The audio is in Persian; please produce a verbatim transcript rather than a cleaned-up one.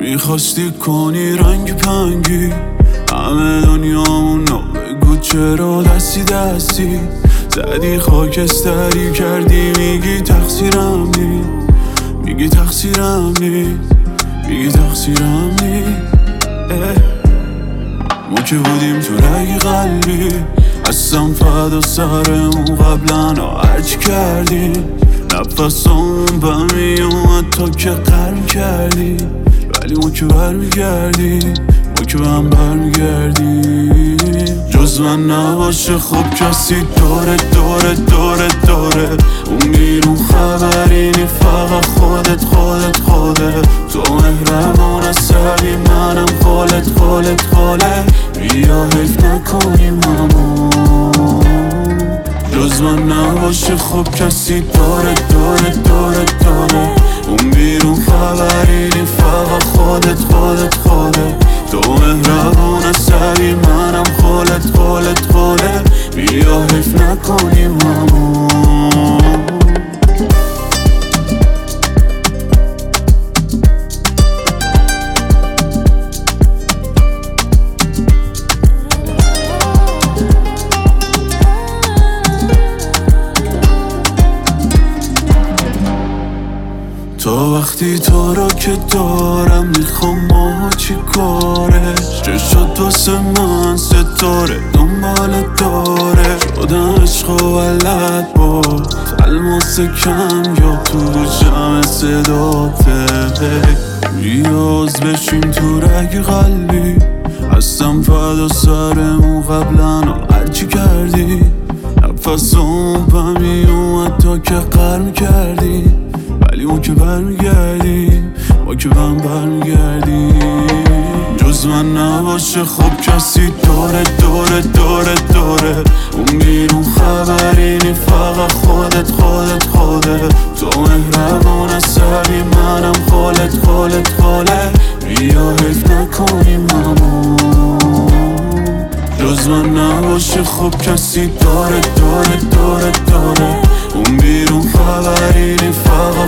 میخواستی کنی رنگ پنگی همه دنیامونو، بگو چرا دستی دستی زدی خاکستری کردی. میگی تقصیرم نی، میگی تقصیرم نی، میگی تقصیرم نی. ما که بودیم تو رگ قلبی، هستم فدا سرمون قبلا هرچی کردیم. نفسامون بهم میومد تا که قرم کردی، ولی ما که برمیگردیم، ما که بهم برمیگردیم. جز من نباشه خب کسی داره داره داره داره. اون بیرون خبری نی، فقط خودت خودت خودت. تو مهربان عصبی، منم خالت خالت خاله. بیا حیف نکنیم همون. جز من نباشه خب کسی داره داره داره داره. اون بیرون خبری نی، فقط خودت خودت خودت. تو مهربان عصبی، منم خالت خالت خاله. بیا حیف نکنیم همون. تا وقتی تو را که دارم میخوام ما چی کاره. چه شد واسه من ستاره دنبال داره. شدم عشق و ولد با الماس کم یا تو جمع صداته. ریاض بشیم تو رگ قلبی، هستم فدا سرمون قبلا هرچی کردی. نفسام بهم میومد تا که قرم کردی، ولی ما که برمیگردیم، ما که بهم برمیگردیم. جز من نباشه خب کسی داره داره داره داره. اون بیرون خبری نی، فقط خودت خودت خودت. تو مهربان عصبی، منم خالت خالت خاله. بیا حیف نکنیم همون. جز من نباشه خب کسی داره داره داره داره. اون بیرون خبری نی، فقط